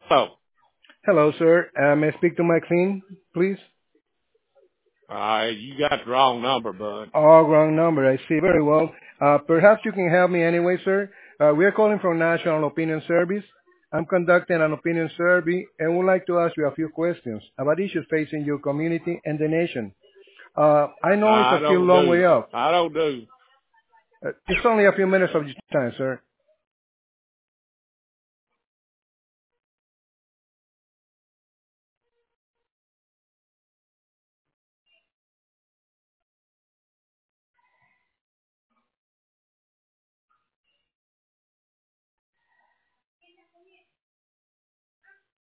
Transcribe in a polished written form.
Oh, Hello, sir. May I speak to Maxine, please? you got the wrong number, bud. Oh, wrong number. I see. Very well. Perhaps you can help me anyway, sir. We are calling from National Opinion Service. I'm conducting an opinion survey and would like to ask you a few questions about issues facing your community and the nation. I know it's I a still don't long do. way off. I don't do. It's only a few minutes of your time, sir.